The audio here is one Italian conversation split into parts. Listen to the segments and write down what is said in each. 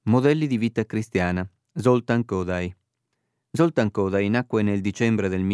Modelli di vita cristiana. Zoltán Kodály. Zoltán Kodály nacque nel dicembre del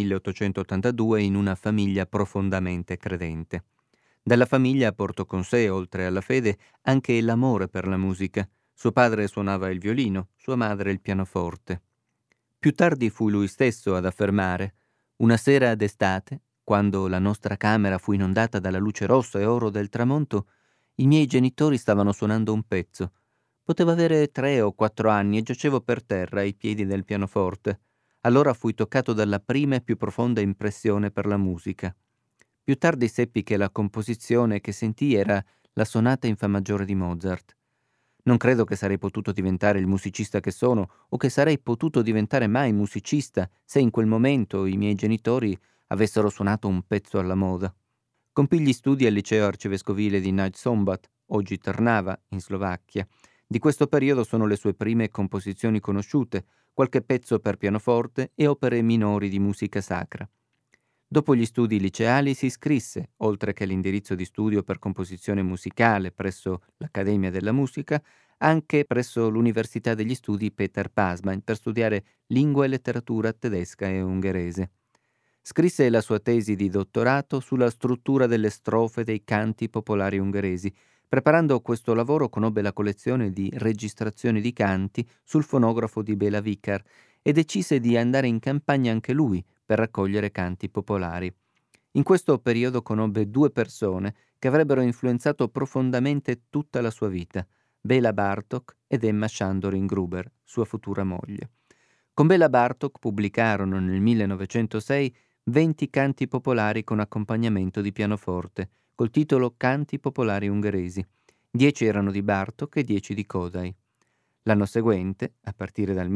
1882 in una famiglia profondamente credente. Dalla famiglia portò con sé, oltre alla fede, anche l'amore per la musica. Suo padre suonava il violino, sua madre il pianoforte. Più tardi fu lui stesso ad affermare: «Una sera d'estate, quando la nostra camera fu inondata dalla luce rossa e oro del tramonto, i miei genitori stavano suonando un pezzo. Potevo avere 3 o 4 anni e giacevo per terra ai piedi del pianoforte. Allora fui toccato dalla prima e più profonda impressione per la musica. Più tardi seppi che la composizione che sentii era la sonata in fa maggiore di Mozart. Non credo che sarei potuto diventare il musicista che sono o che sarei potuto diventare mai musicista se in quel momento i miei genitori avessero suonato un pezzo alla moda». Compì gli studi al liceo arcivescovile di Nagy Szombat, oggi Trnava, in Slovacchia. Di questo periodo sono le sue prime composizioni conosciute, qualche pezzo per pianoforte e opere minori di musica sacra. Dopo gli studi liceali si iscrisse, oltre che all'indirizzo di studio per composizione musicale presso l'Accademia della Musica, anche presso l'Università degli Studi Peter Pázmány per studiare lingua e letteratura tedesca e ungherese. Scrisse la sua tesi di dottorato sulla struttura delle strofe dei canti popolari ungheresi. Preparando questo lavoro conobbe la collezione di registrazioni di canti sul fonografo di Béla Vikar e decise di andare in campagna anche lui per raccogliere canti popolari. In questo periodo conobbe 2 persone che avrebbero influenzato profondamente tutta la sua vita: Béla Bartók ed Emma Sándor Gruber, sua futura moglie. Con Béla Bartók pubblicarono nel 1906 20 canti popolari con accompagnamento di pianoforte, col titolo Canti popolari ungheresi. 10 erano di Bartók e 10 di Kodály. L'anno seguente, a partire dal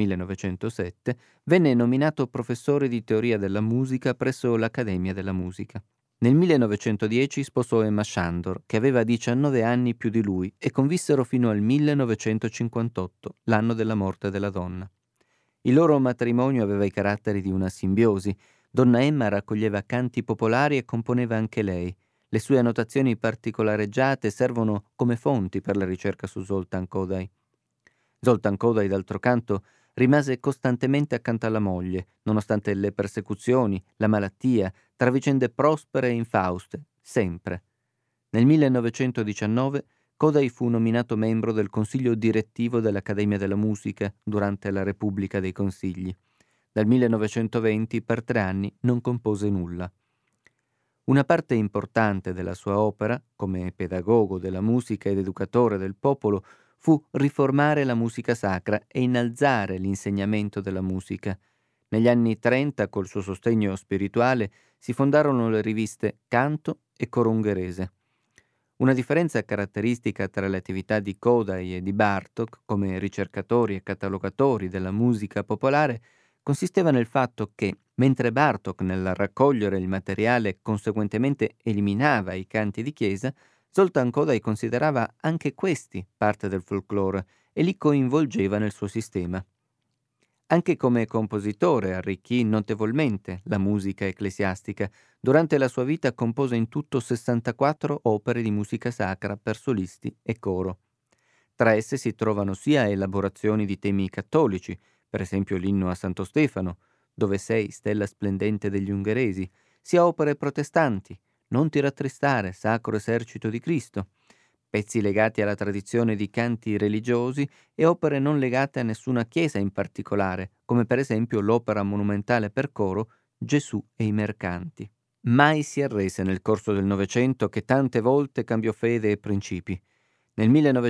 1907, venne nominato professore di teoria della musica presso l'Accademia della Musica. Nel 1910 sposò Emma Sándor, che aveva 19 anni più di lui, e convissero fino al 1958, l'anno della morte della donna. Il loro matrimonio aveva i caratteri di una simbiosi. Donna Emma raccoglieva canti popolari e componeva anche lei. Le sue annotazioni particolareggiate servono come fonti per la ricerca su Zoltán Kodály. Zoltán Kodály, d'altro canto, rimase costantemente accanto alla moglie, nonostante le persecuzioni, la malattia, tra vicende prospere e infauste, sempre. Nel 1919 Kodály fu nominato membro del consiglio direttivo dell'Accademia della Musica durante la Repubblica dei Consigli. Dal 1920 per 3 anni non compose nulla. Una parte importante della sua opera, come pedagogo della musica ed educatore del popolo, fu riformare la musica sacra e innalzare l'insegnamento della musica. Negli anni 30, col suo sostegno spirituale, si fondarono le riviste Canto e Coro Ungherese. Una differenza caratteristica tra le attività di Kodály e di Bartók, come ricercatori e catalogatori della musica popolare, consisteva nel fatto che, mentre Bartók nel raccogliere il materiale conseguentemente eliminava i canti di chiesa, Zoltán Kodály considerava anche questi parte del folklore e li coinvolgeva nel suo sistema. Anche come compositore arricchì notevolmente la musica ecclesiastica. Durante la sua vita compose in tutto 64 opere di musica sacra per solisti e coro. Tra esse si trovano sia elaborazioni di temi cattolici, per esempio l'inno a Santo Stefano, Dove sei, stella splendente degli ungheresi, sia opere protestanti, Non ti rattristare, Sacro Esercito di Cristo, pezzi legati alla tradizione di canti religiosi e opere non legate a nessuna chiesa in particolare, come per esempio l'opera monumentale per coro Gesù e i mercanti. Mai si arrese nel corso del Novecento, che tante volte cambiò fede e principi. Nel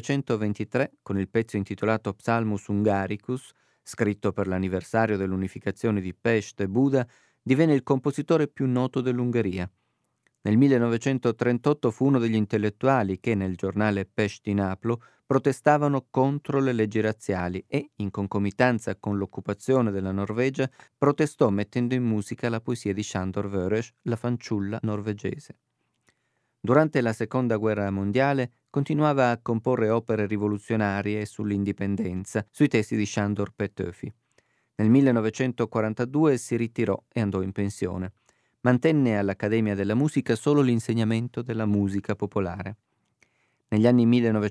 1923, con il pezzo intitolato Psalmus Hungaricus, scritto per l'anniversario dell'unificazione di Pest e Buda, divenne il compositore più noto dell'Ungheria. Nel 1938 fu uno degli intellettuali che nel giornale Pesti-Naplo protestavano contro le leggi razziali e, in concomitanza con l'occupazione della Norvegia, protestò mettendo in musica la poesia di Sándor Vörös, La fanciulla norvegese. Durante la Seconda Guerra Mondiale continuava a comporre opere rivoluzionarie sull'indipendenza, sui testi di Sándor Petőfi. Nel 1942 si ritirò e andò in pensione. Mantenne all'Accademia della Musica solo l'insegnamento della musica popolare. Negli anni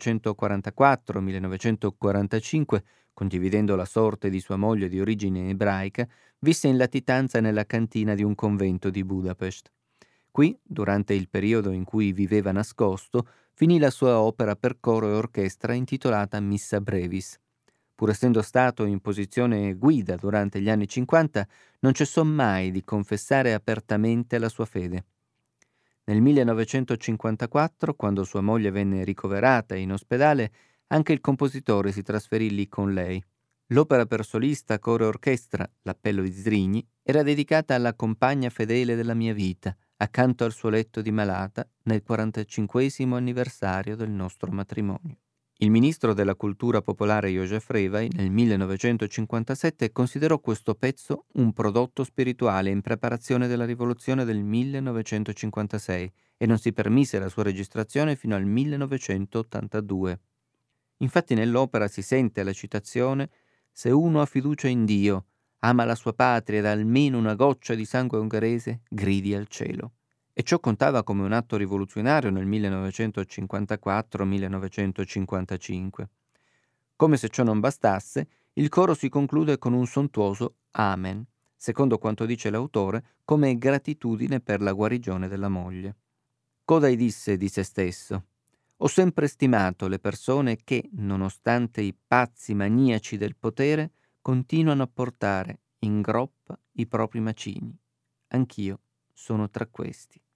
1944-1945, condividendo la sorte di sua moglie di origine ebraica, visse in latitanza nella cantina di un convento di Budapest. Qui, durante il periodo in cui viveva nascosto, finì la sua opera per coro e orchestra intitolata Missa Brevis. Pur essendo stato in posizione guida durante gli anni 50, non cessò mai di confessare apertamente la sua fede. Nel 1954, quando sua moglie venne ricoverata in ospedale, anche il compositore si trasferì lì con lei. L'opera per solista, coro e orchestra, L'Appello di Zrigni, era dedicata alla compagna fedele della mia vita, accanto al suo letto di malata, nel 45° anniversario del nostro matrimonio. Il ministro della cultura popolare József Révay nel 1957 considerò questo pezzo un prodotto spirituale in preparazione della rivoluzione del 1956 e non si permise la sua registrazione fino al 1982. Infatti nell'opera si sente la citazione: «Se uno ha fiducia in Dio, ama la sua patria ed ha almeno una goccia di sangue ungherese, gridi al cielo». E ciò contava come un atto rivoluzionario nel 1954-1955. Come se ciò non bastasse, il coro si conclude con un sontuoso Amen, secondo quanto dice l'autore, come gratitudine per la guarigione della moglie. Kodai disse di se stesso: «Ho sempre stimato le persone che, nonostante i pazzi maniaci del potere, continuano a portare in groppa i propri macigni. Anch'io sono tra questi».